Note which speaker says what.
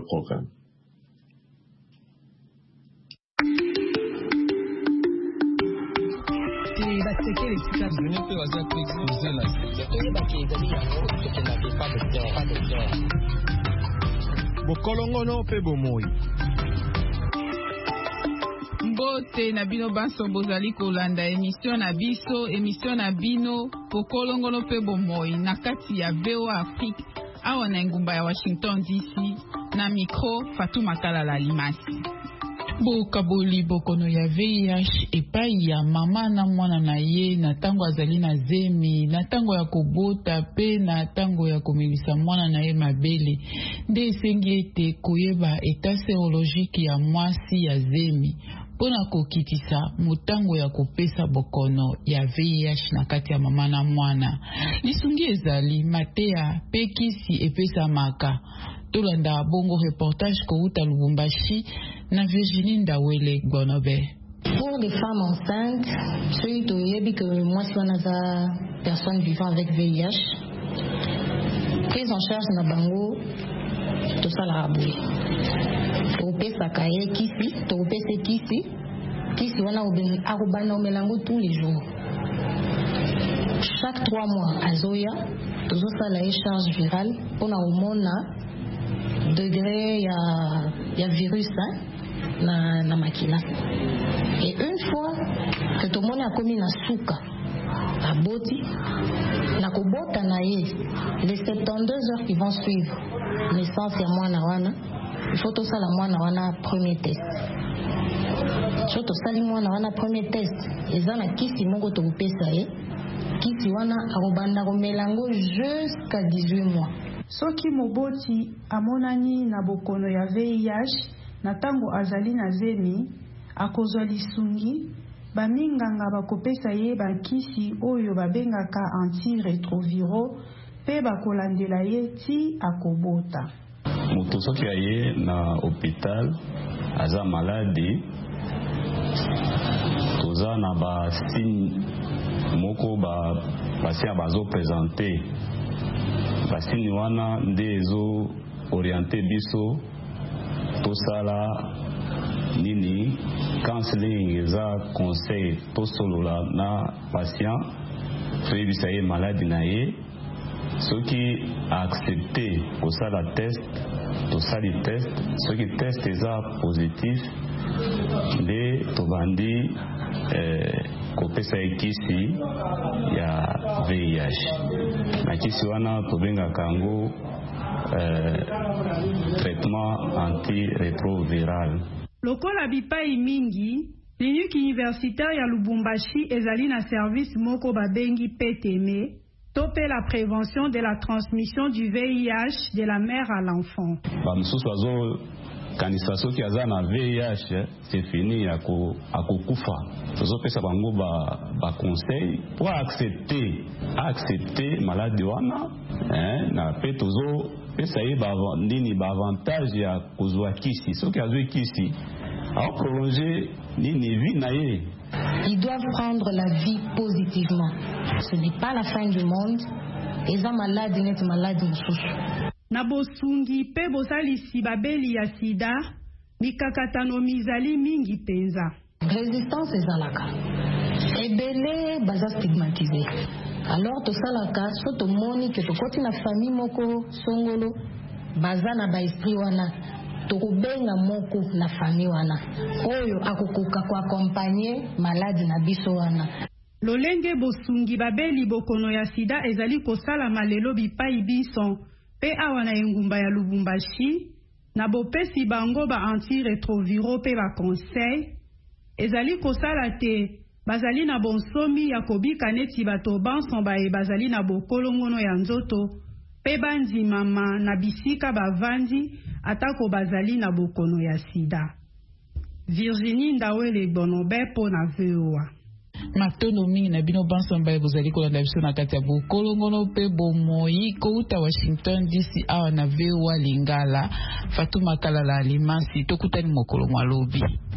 Speaker 1: programme.
Speaker 2: Bokolongono pe bomoi.
Speaker 3: Mbote na bino baso bozali kolanda émission na bino Bokolongono pe bomoi na kati ya VOA Afrique awa na ngumba ya Washington DC na micro Fatou Makala Limasi. Bokaboli bokono ya VIH epai ya mama na mwana na ye na tango azali na zemi na tango ya kobota pe na tango ya komilisa mwana na ye mabele nde esengi ete koyeba eta serologique ya mwasi ya zemi pona kokitisa mutango ya kopesa bokono ya VIH na kati ya mama na mwana. Lisungi ezali matea pe kisi epesa maka. Tolanda bongo reportage kouta Lubumbashi na Virginie Ndawele Gonobe.
Speaker 4: Pour les femmes enceintes, celui to yebi que moi si on a za personnes vivant avec VIH, prise en charge na bango to sala abui. To pesa kaye kisi, to pesa kisi wana arubana omelango tous les jours. Chaque 3 mois à Zoya, to sala charge virale pour na hormone degré ya virus na makila. Et une fois que tout le monde a commis na suka a boti na kobota na ye les 72 heures qui vont suivre naissance ya mwana wana il faut to sala mwana wana premier test. Soto sali mwana wana premier test ezana kisi moko to pesa ye kisi wana arobanda komelango jusqu'à 18 mois.
Speaker 5: Soki moboti amonani na bokono ya VIH na tango azali na zemi akozwa lisungi baminganga bakopesa ye bakisi oyo babengaka antirétroviraux pe bakolandela ye ti akobota.
Speaker 6: Moto soki aye na hôpital aza maladi toza na ba signe moko patient bazo présenter basini wana nde ezo orienté biso tosala nini counseling eza conseil tosolola na patient toyebisa ye maladi na ye soki accepté kosala test tosali test soki test eza positif nde tobandi kopesa ye kisi ya VIH na kisi wana tobengaka yango traitement antirétroviral.
Speaker 5: Lokola bipai mingi clinique universitaire ya Lubumbashi ezali na service moko babengi PTM topé la prévention de la transmission du VIH de la mère à l'enfant.
Speaker 6: Bamsusu azo kanisa soki aza na VIH c'est fini akokufa tozopesa bango ba conseil pour accepter maladie wana na pe tozo pesa ye ba ndini ba avantage ya kozwa kisi soki azwe kisi a prolonger nini vie na ye.
Speaker 4: Ils doivent prendre la vie positivement. Ce n'est pas la fin du monde. Eza maladi net maladi mususu.
Speaker 5: Na bosungi pe bosalisi babeli ya sida mikakatano mizali mingi penza.
Speaker 4: Résistance ezalaka. Ebele baza stigmatisé. Alors to salaka soto moni ke to koti na famille moko songolo baza na ba esprit wana to kubenga moko na famille wana oyo akokoka ko accompagner maladi na biso wana.
Speaker 5: Lolenge bosungi babeli bokono ya sida ezali kosala malelo bipai biso pe awa na engumba ya Lubumbashi na bopesi bango ba antirétroviraux pe ba conseil ezali kosala te bazali na bonsomi ya kobika neti bato banso bae bazali na bokolongono ya nzoto pe bandi mama na bisika bavandi atako bazali na bokono ya sida. Virginie Ndawele Gonobe po na VOA.
Speaker 3: Matono mingi na bino banso mbaye bozali kolanda biso na kati ya bokolongono pe bomoi kouta Washington DC awa na VOA Lingala Fatou Makala Limasi tokutani mokolo mwalobi.